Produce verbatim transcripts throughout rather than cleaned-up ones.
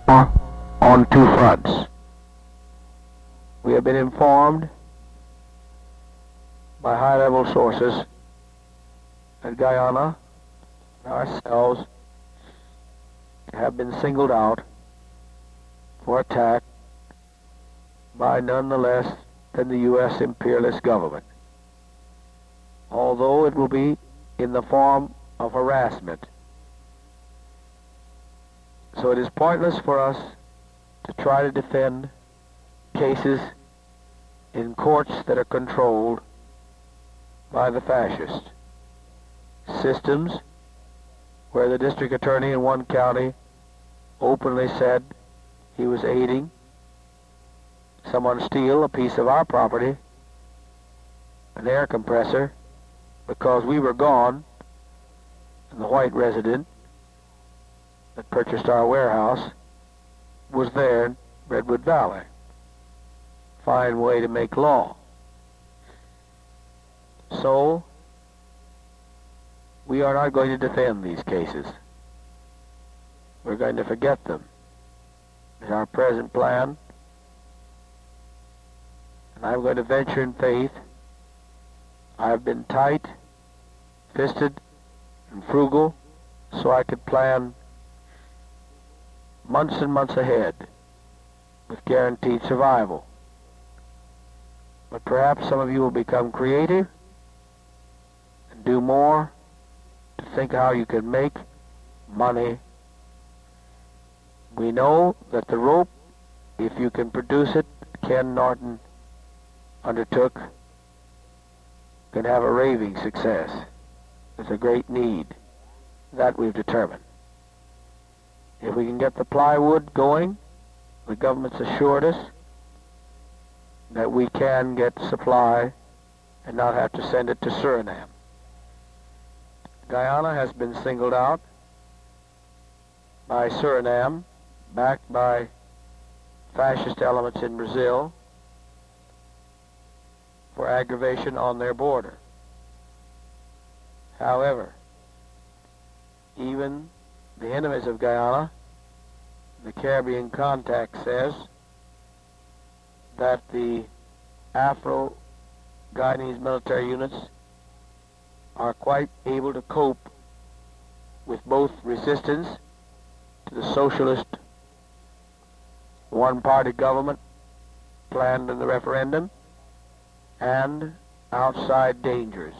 on two fronts. We have been informed by high-level sources that Guyana and ourselves have been singled out for attack by none the less than the U S imperialist government, although it will be in the form of harassment. So it is pointless for us to try to defend cases in courts that are controlled by the fascists. Systems where the district attorney in one county openly said he was aiding someone steal a piece of our property, an air compressor, because we were gone, and the white resident that purchased our warehouse was there in Redwood Valley. Fine way to make law. So, we are not going to defend these cases. We're going to forget them in our present plan, and I'm going to venture in faith. I've been tight, fisted, and frugal, so I could plan months and months ahead with guaranteed survival. But perhaps some of you will become creative and do more to think how you can make money. We know that the rope, if you can produce it, Ken Norton undertook, can have a raving success. There's a great need. That we've determined. If we can get the plywood going, the government's assured us that we can get supply and not have to send it to Suriname. Guyana has been singled out by Suriname, backed by fascist elements in Brazil, for aggravation on their border. However, even the enemies of Guyana, the Caribbean Contact says that the Afro-Guyanese military units are quite able to cope with both resistance to the socialist one-party government planned in the referendum and outside dangers.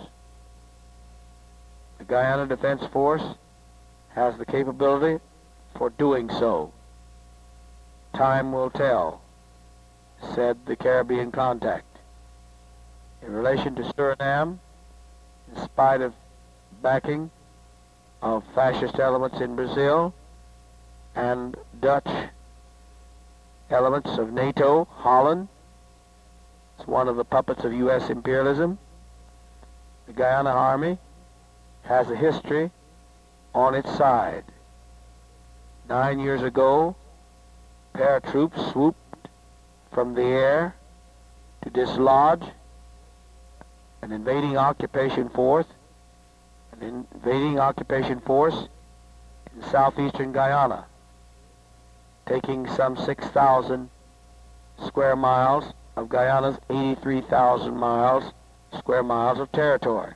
The Guyana Defense Force has the capability for doing so. Time will tell, said the Caribbean Contact. In relation to Suriname, in spite of backing of fascist elements in Brazil and Dutch elements of NATO, Holland, it's one of the puppets of U S imperialism, the Guyana Army has a history on its side. Nine years ago, paratroops swooped from the air to dislodge an invading occupation force, an invading occupation force in southeastern Guyana, taking some six thousand square miles of Guyana's eighty-three thousand miles, square miles of territory.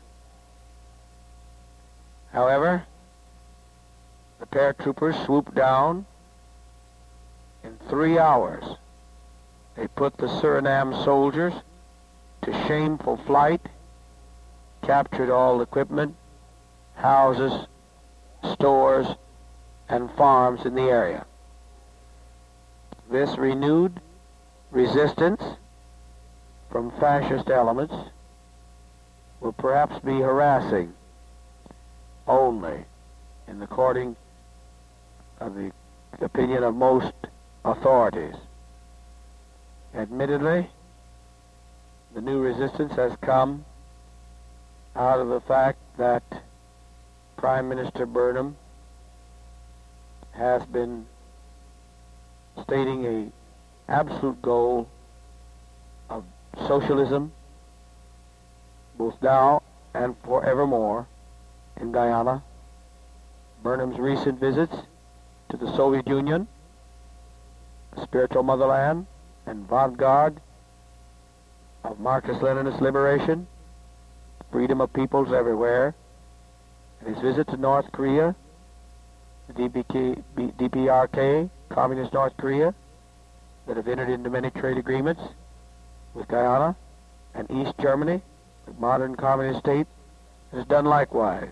However, the paratroopers swooped down. In three hours, they put the Suriname soldiers to shameful flight, captured all equipment, houses, stores, and farms in the area. This renewed resistance from fascist elements will perhaps be harassing only, in according of the opinion of most authorities. Admittedly, the new resistance has come out of the fact that Prime Minister Burnham has been stating a absolute goal of socialism, both now and forevermore, in Guyana. Burnham's recent visits to the Soviet Union spiritual motherland and vanguard of Marxist-Leninist liberation, freedom of peoples everywhere. And his visit to North Korea, the D P K, D P R K, Communist North Korea, that have entered into many trade agreements with Guyana, and East Germany, the modern communist state, has done likewise.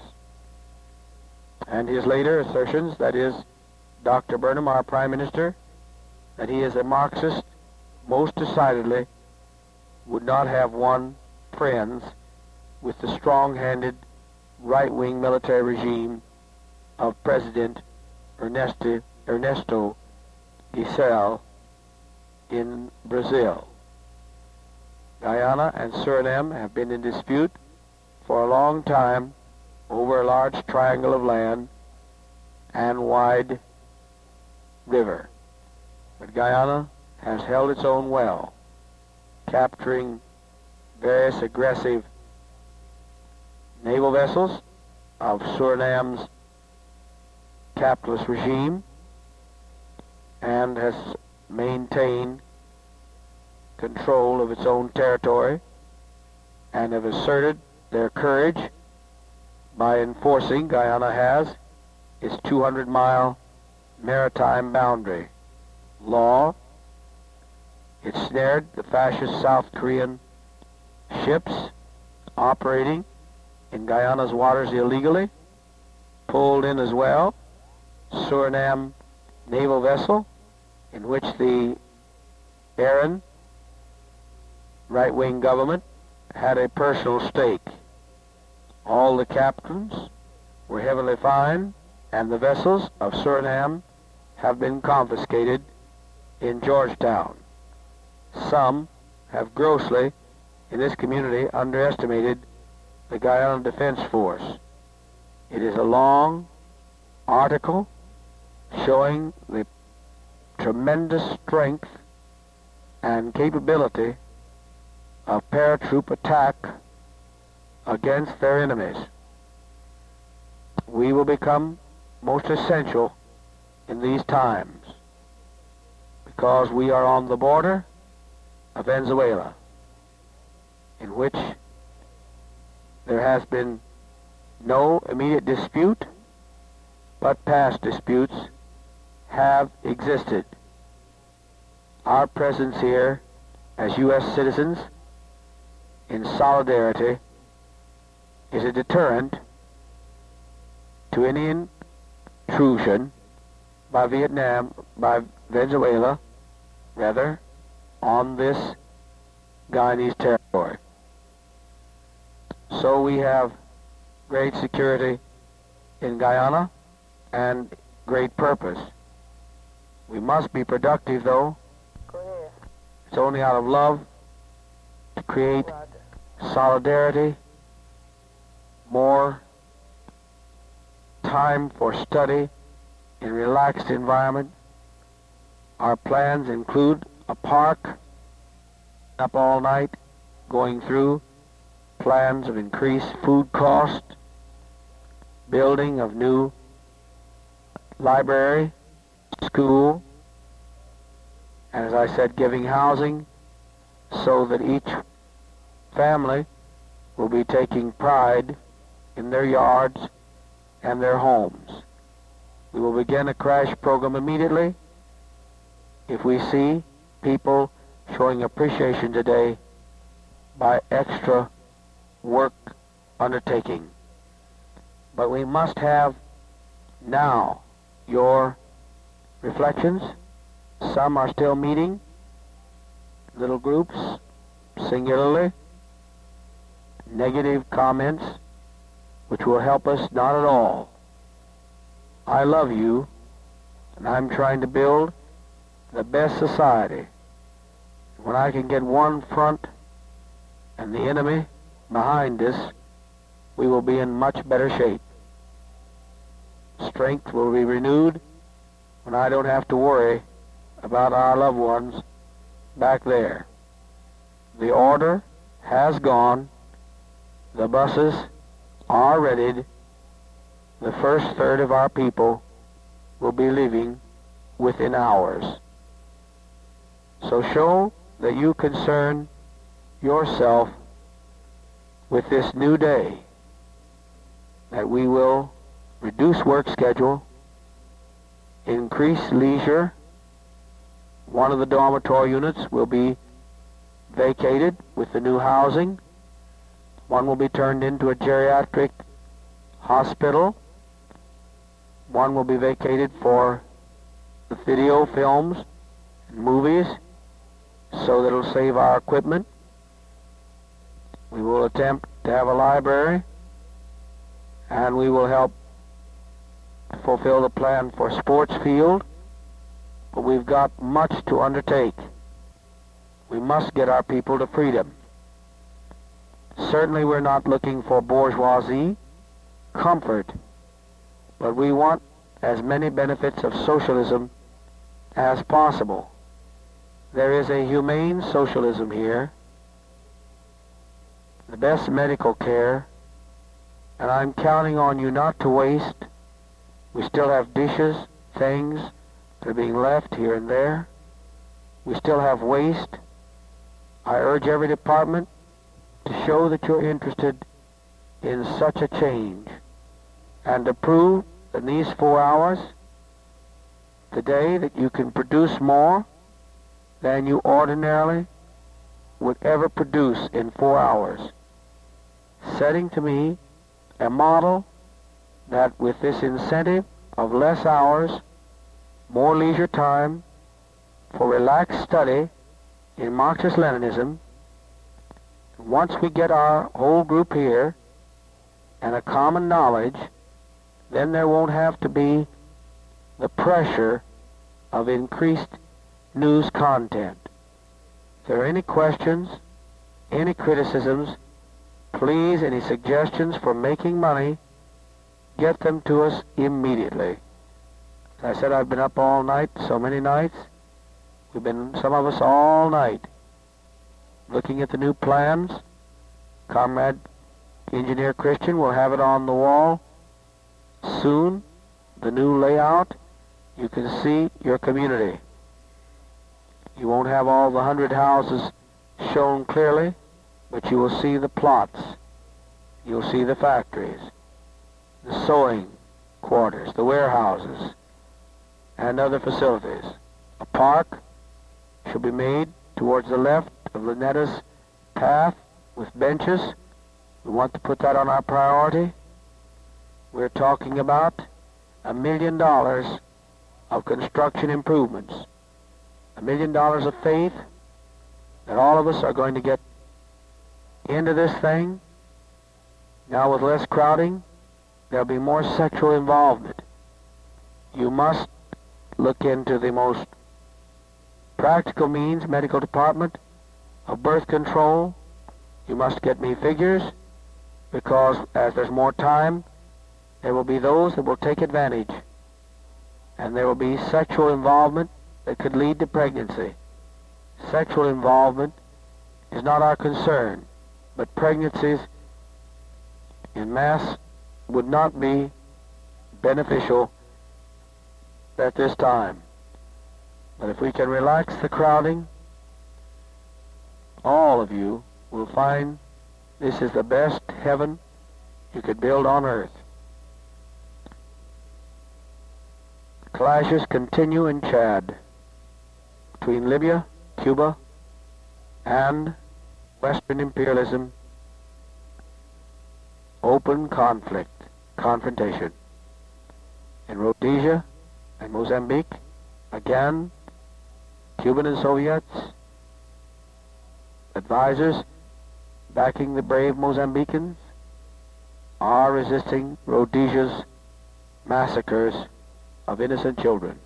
And his later assertions, that is, Doctor Burnham, our Prime Minister, that he is a Marxist, most decidedly would not have won friends with the strong-handed right-wing military regime of President Ernesto, Ernesto Geisel in Brazil. Guyana and Suriname have been in dispute for a long time over a large triangle of land and wide river. But Guyana has held its own well, capturing various aggressive naval vessels of Suriname's capitalist regime, and has maintained control of its own territory, and have asserted their courage by enforcing, Guyana has, its two hundred mile maritime boundary law. It snared the fascist South Korean ships operating in Guyana's waters illegally, pulled in as well Suriname naval vessel in which the Aaron right-wing government had a personal stake. All the captains were heavily fined, and the vessels of Suriname have been confiscated in Georgetown. Some have grossly, in this community, underestimated the Guyana Defense Force. It is a long article showing the tremendous strength and capability of paratroop attack against their enemies. We will become most essential in these times because we are on the border of Venezuela, in which there has been no immediate dispute, but past disputes have existed. Our presence here as U S citizens in solidarity is a deterrent to any intrusion by Vietnam, by Venezuela, rather, on this Guyanese territory. So we have great security in Guyana and great purpose. We must be productive, though. It's only out of love to create solidarity, more time for study in a relaxed environment. Our plans include a park, up all night, going through plans of increased food cost, building of new library, school, and as I said, giving housing so that each family will be taking pride in their yards and their homes. We will begin a crash program immediately if we see people showing appreciation today by extra work undertaking. But we must have now your reflections. Some are still meeting, little groups, singularly, negative comments, which will help us not at all. I love you, and I'm trying to build the best society. When I can get one front and the enemy behind us, we will be in much better shape. Strength will be renewed when I don't have to worry about our loved ones back there. The order has gone. The buses are readied. The first third of our people will be leaving within hours. So show that you concern yourself with this new day, that we will reduce work schedule, increase leisure. One of the dormitory units will be vacated with the new housing. One will be turned into a geriatric hospital. One will be vacated for the video films and movies, so that it'll save our equipment. We will attempt to have a library, and we will help fulfill the plan for sports field, but we've got much to undertake. We must get our people to freedom. Certainly we're not looking for bourgeoisie comfort, but we want as many benefits of socialism as possible. There is a humane socialism here, the best medical care, and I'm counting on you not to waste. We still have dishes, things that are being left here and there. We still have waste. I urge every department to show that you're interested in such a change, and to prove in these four hours today that you can produce more than you ordinarily would ever produce in four hours, setting to me a model that with this incentive of less hours, more leisure time for relaxed study in Marxist-Leninism, once we get our whole group here and a common knowledge, then there won't have to be the pressure of increased news content. If there are any questions, any criticisms, please, any suggestions for making money, get them to us immediately. As I said, I've been up all night, so many nights. We've been, some of us, all night, looking at the new plans. Comrade Engineer Christian will have it on the wall soon, the new layout. You can see your community. You won't have all the hundred houses shown clearly, but you will see the plots. You'll see the factories, the sewing quarters, the warehouses, and other facilities. A park shall be made towards the left of Lunetta's path with benches. We want to put that on our priority. We're talking about a million dollars of construction improvements. A million dollars of faith that all of us are going to get into this thing. Now with less crowding, there'll be more sexual involvement. You must look into the most practical means, medical department, of birth control. You must get me figures, because as there's more time, there will be those that will take advantage, and there will be sexual involvement that could lead to pregnancy. Sexual involvement is not our concern, but pregnancies in mass would not be beneficial at this time. But if we can relax the crowding, all of you will find this is the best heaven you could build on earth. Clashes continue in Chad between Libya, Cuba, and Western imperialism. Open conflict, confrontation. In Rhodesia and Mozambique, again, Cuban and Soviets, advisors backing the brave Mozambicans, are resisting Rhodesia's massacres of innocent children.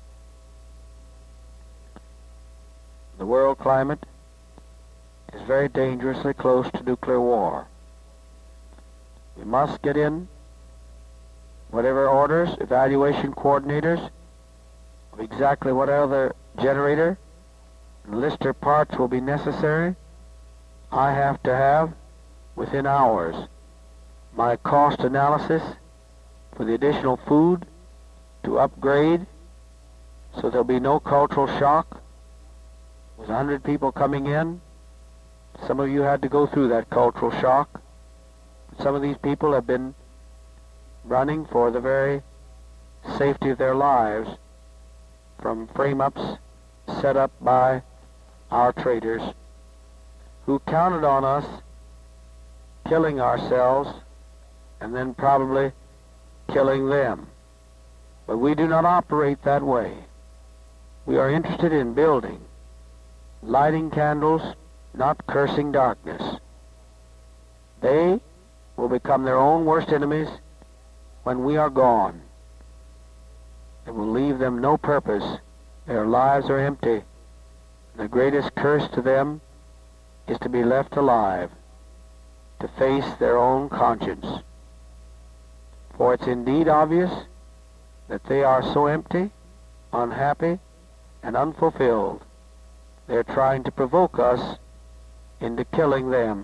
The world climate is very dangerously close to nuclear war. We must get in whatever orders, evaluation coordinators of exactly what other generator and lister parts will be necessary. I have to have within hours my cost analysis for the additional food to upgrade so there'll be no cultural shock was a hundred people coming in. Some of you had to go through that cultural shock. Some of these people have been running for the very safety of their lives from frame-ups set up by our traitors, who counted on us killing ourselves and then probably killing them. But we do not operate that way. We are interested in building, lighting candles, not cursing darkness. They will become their own worst enemies when we are gone. It will leave them no purpose. Their lives are empty. The greatest curse to them is to be left alive, to face their own conscience. For it's indeed obvious that they are so empty, unhappy, and unfulfilled. They're trying to provoke us into killing them,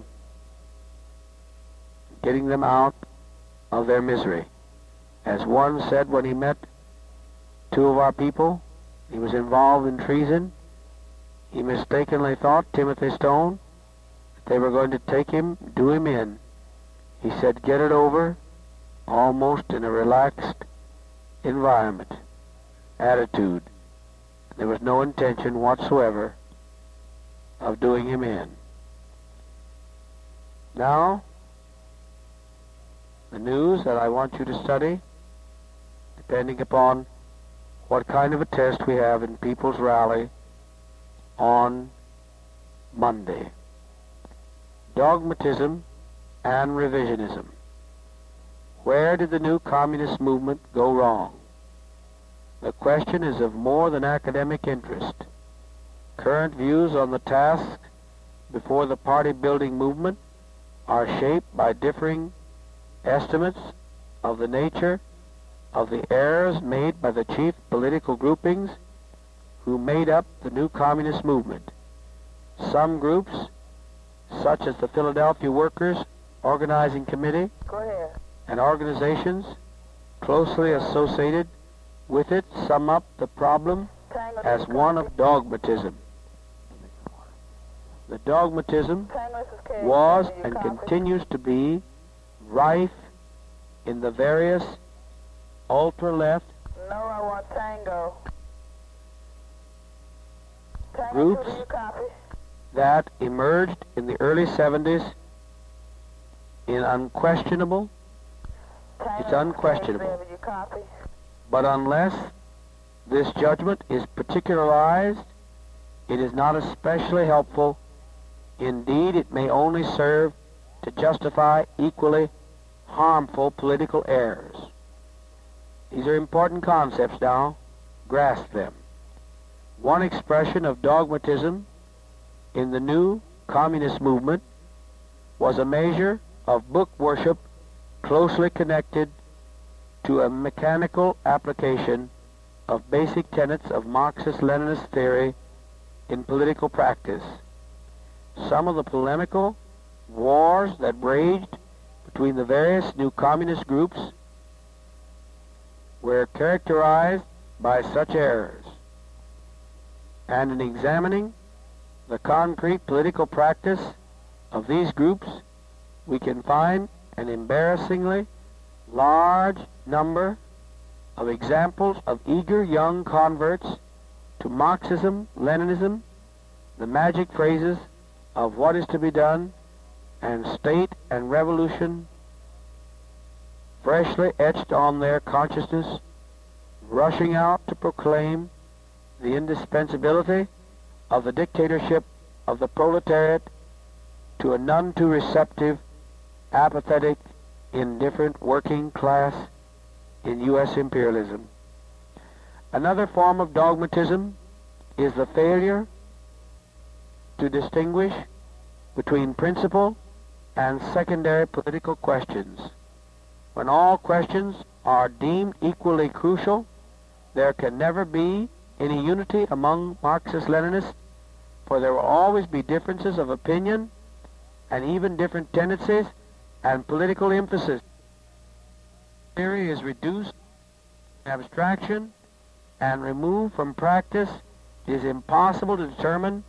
getting them out of their misery. As one said when he met two of our people, he was involved in treason. He mistakenly thought, Timothy Stone, that they were going to take him, do him in. He said, get it over, almost in a relaxed environment, attitude. There was no intention whatsoever of doing him in. Now, the news that I want you to study, depending upon what kind of a test we have in People's Rally on Monday. Dogmatism and revisionism. Where did the new communist movement go wrong? The question is of more than academic interest. Current views on the task before the party-building movement are shaped by differing estimates of the nature of the errors made by the chief political groupings who made up the new communist movement. Some groups, such as the Philadelphia Workers Organizing Committee and organizations closely associated with it, sum up the problem as one of dogmatism. The dogmatism was and continues to be rife in the various ultra-left No, I want tango. Tango, groups do you copy? that emerged in the early seventies in unquestionable, Tango, it's unquestionable. do you copy? But unless this judgment is particularized, it is not especially helpful. Indeed, it may only serve to justify equally harmful political errors. These are important concepts now. Grasp them. One expression of dogmatism in the new communist movement was a measure of book worship closely connected to a mechanical application of basic tenets of Marxist-Leninist theory in political practice. Some of the polemical wars that raged between the various new communist groups were characterized by such errors. And in examining the concrete political practice of these groups, we can find an embarrassingly large number of examples of eager young converts to Marxism, Leninism, the magic phrases of what is to be done, and state and revolution freshly etched on their consciousness, rushing out to proclaim the indispensability of the dictatorship of the proletariat to a none too receptive, apathetic, indifferent working class in U S imperialism. Another form of dogmatism is the failure to distinguish between principal and secondary political questions. When all questions are deemed equally crucial, there can never be any unity among Marxist-Leninists, for there will always be differences of opinion and even different tendencies and political emphasis. Theory is reduced to abstraction and removed from practice. It is impossible to determine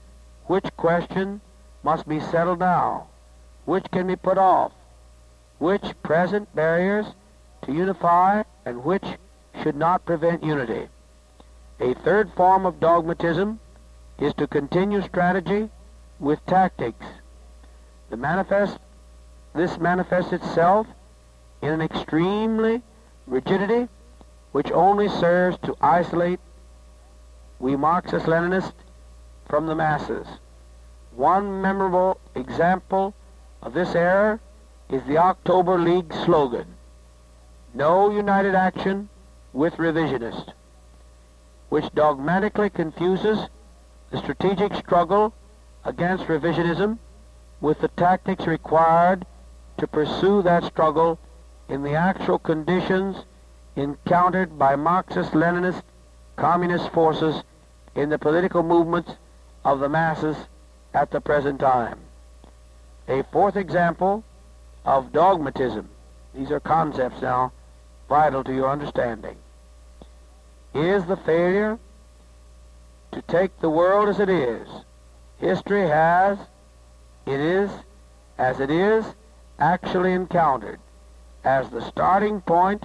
Which question must be settled now? Which can be put off? Which present barriers to unify and which should not prevent unity? A third form of dogmatism is to continue strategy with tactics. The manifest, this manifests itself in an extremely rigidity which only serves to isolate we Marxist-Leninists from the masses. One memorable example of this error is the October League slogan, "No united action with revisionists," which dogmatically confuses the strategic struggle against revisionism with the tactics required to pursue that struggle in the actual conditions encountered by Marxist-Leninist communist forces in the political movements of the masses at the present time. A fourth example of dogmatism, these are concepts now vital to your understanding, is the failure to take the world as it is. History has, it is, as it is, actually encountered as the starting point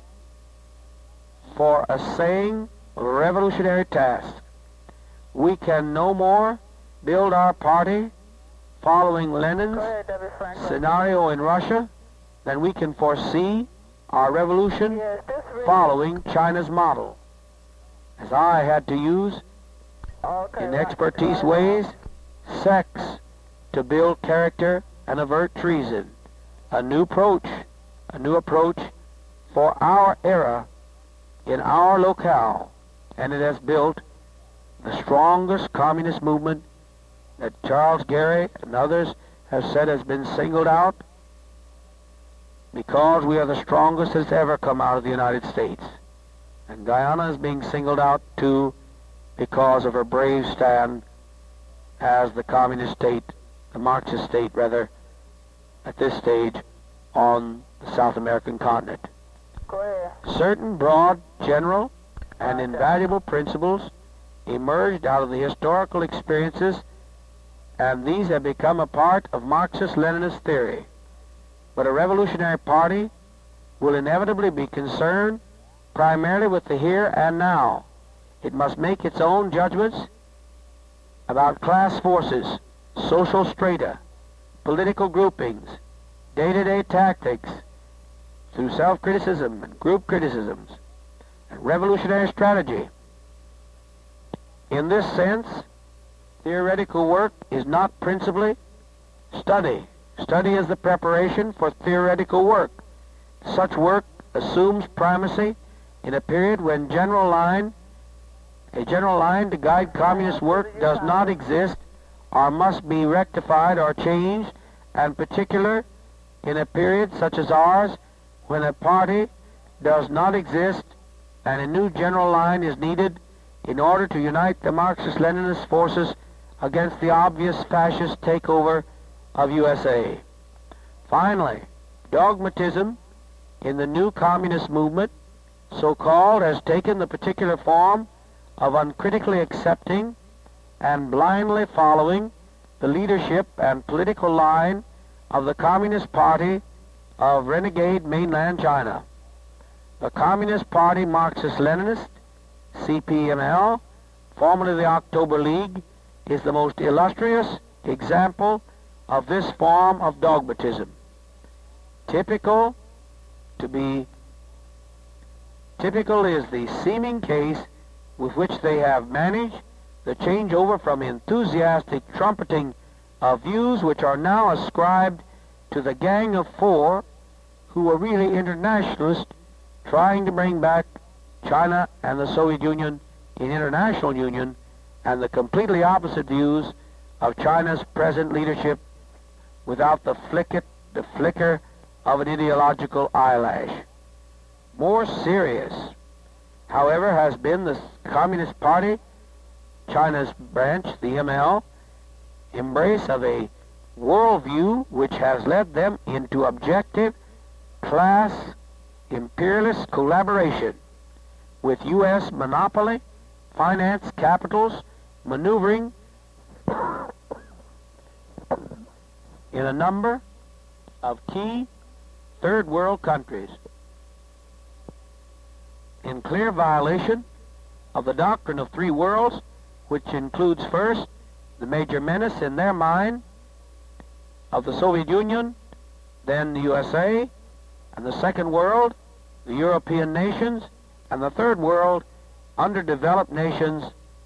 for assaying a revolutionary task. We can no more build our party following Lenin's Go ahead, W. Franklin. scenario in Russia than we can foresee our revolution Yes, this really following China's model. As I had to use, okay, in right. expertise Right. ways, sex to build character and avert treason. A new approach, a new approach for our era in our locale, and it has built the strongest communist movement that Charles Gary and others have said has been singled out because we are the strongest that's ever come out of the United States. And Guyana is being singled out too because of her brave stand as the communist state, the Marxist state rather, at this stage on the South American continent. Go ahead. Certain broad, general, and invaluable principles emerged out of the historical experiences, and these have become a part of Marxist-Leninist theory. But a revolutionary party will inevitably be concerned primarily with the here and now. It must make its own judgments about class forces, social strata, political groupings, day-to-day tactics, through self-criticism and group criticisms, and revolutionary strategy. In this sense, theoretical work is not principally study. Study is the preparation for theoretical work. Such work assumes primacy in a period when general line, a general line to guide communist work does not exist or must be rectified or changed, and particular in a period such as ours when a party does not exist and a new general line is needed in order to unite the Marxist-Leninist forces against the obvious fascist takeover of U S A. Finally, dogmatism in the new communist movement, so-called, has taken the particular form of uncritically accepting and blindly following the leadership and political line of the Communist Party of renegade mainland China. The Communist Party Marxist-Leninist, C P M L, formerly the October League, is the most illustrious example of this form of dogmatism. Typical to be typical is the seeming case with which they have managed the changeover from enthusiastic trumpeting of views which are now ascribed to the Gang of Four, who were really internationalists trying to bring back China and the Soviet Union in international union, and the completely opposite views of China's present leadership without the flicker, the flicker of an ideological eyelash. More serious, however, has been the Communist Party, China's branch, the M L, embrace of a worldview which has led them into objective class imperialist collaboration with U S monopoly, finance capitals, maneuvering in a number of key third world countries, in clear violation of the doctrine of three worlds, which includes first the major menace in their mind of the Soviet Union, then the U S A, and the second world, the European nations, and the third world, underdeveloped nations,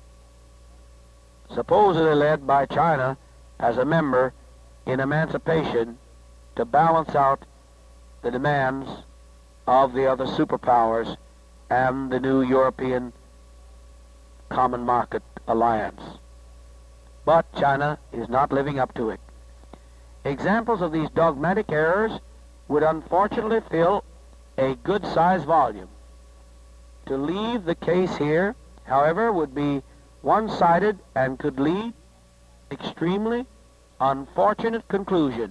supposedly led by China as a member in emancipation to balance out the demands of the other superpowers and the new European Common Market Alliance. But China is not living up to it. Examples of these dogmatic errors would unfortunately fill a good-sized volume. To leave the case here, however, would be one-sided and could lead extremely unfortunate conclusion.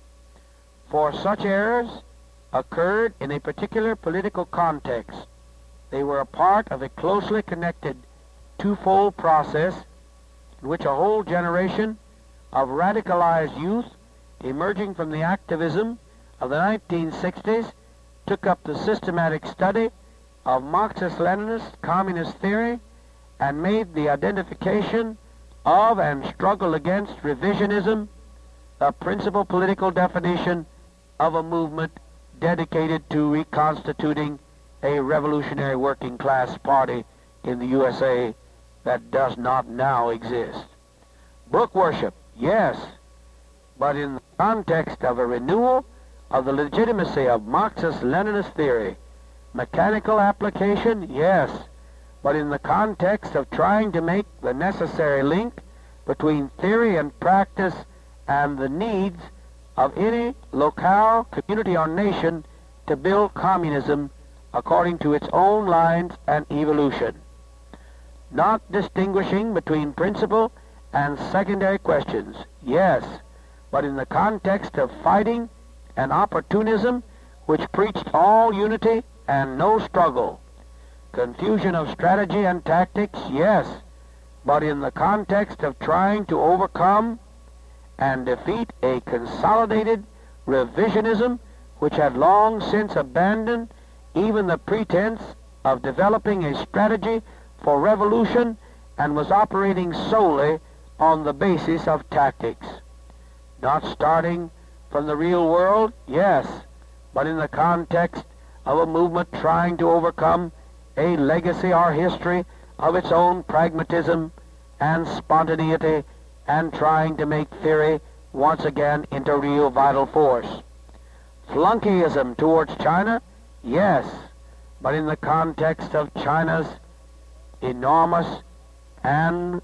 For such errors occurred in a particular political context. They were a part of a closely connected twofold process in which a whole generation of radicalized youth emerging from the activism of the nineteen sixties took up the systematic study of Marxist-Leninist communist theory and made the identification of and struggle against revisionism a principal political definition of a movement dedicated to reconstituting a revolutionary working class party in the U S A that does not now exist. Book worship, yes, but in the context of a renewal of the legitimacy of Marxist-Leninist theory. Mechanical application, yes, but in the context of trying to make the necessary link between theory and practice and the needs of any locale, community, or nation to build communism according to its own lines and evolution. Not distinguishing between principal and secondary questions, yes, but in the context of fighting and opportunism which preached all unity and no struggle. Confusion of strategy and tactics, yes, but in the context of trying to overcome and defeat a consolidated revisionism which had long since abandoned even the pretense of developing a strategy for revolution and was operating solely on the basis of tactics. Not starting from the real world, yes, but in the context of a movement trying to overcome a legacy or history of its own pragmatism and spontaneity and trying to make theory once again into real vital force. Flunkyism towards China, yes, but in the context of China's enormous and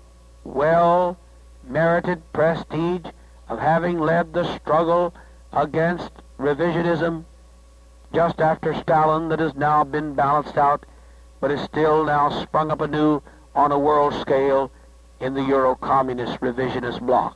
well-merited prestige of having led the struggle against revisionism just after Stalin, that has now been balanced out, but is still now sprung up anew on a world scale in the Euro-communist revisionist bloc.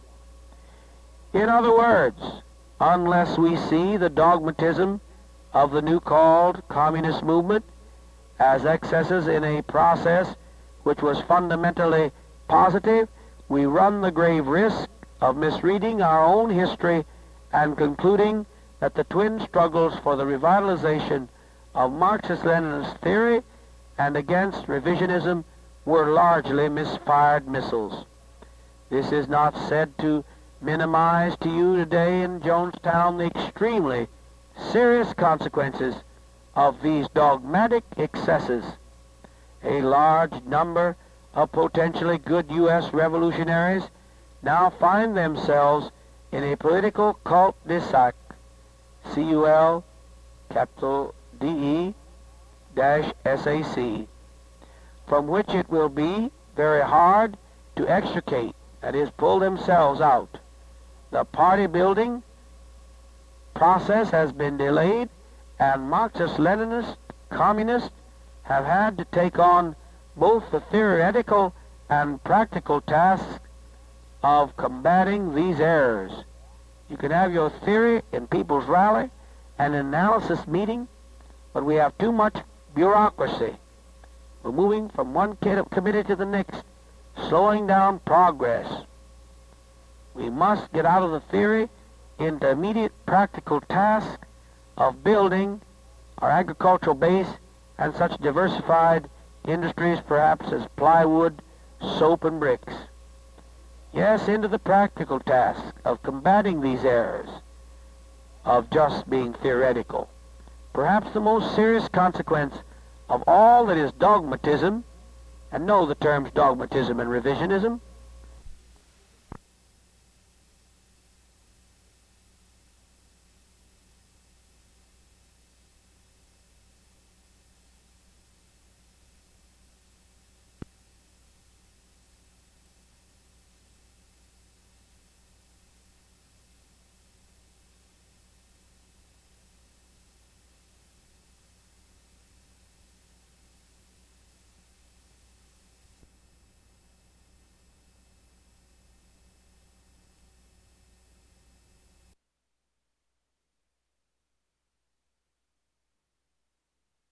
In other words, unless we see the dogmatism of the new called communist movement as excesses in a process which was fundamentally positive, we run the grave risk of misreading our own history and concluding that the twin struggles for the revitalization of Marxist-Leninist theory and against revisionism were largely misfired missiles. This is not said to minimize to you today in Jonestown the extremely serious consequences of these dogmatic excesses. A large number of potentially good U S revolutionaries now find themselves in a political cul-de-sac, C U L, capital D E, dash S A C, from which it will be very hard to extricate, that is, pull themselves out. The party building process has been delayed, and Marxist-Leninists, communists, have had to take on both the theoretical and practical tasks of combating these errors. You can have your theory in People's Rally and analysis meeting, but we have too much bureaucracy. We're moving from one committee to the next, slowing down progress. We must get out of the theory into immediate practical task of building our agricultural base and such diversified industries perhaps as plywood, soap, and bricks. Yes, into the practical task of combating these errors of just being theoretical. Perhaps the most serious consequence of all that is dogmatism, and know the terms dogmatism and revisionism,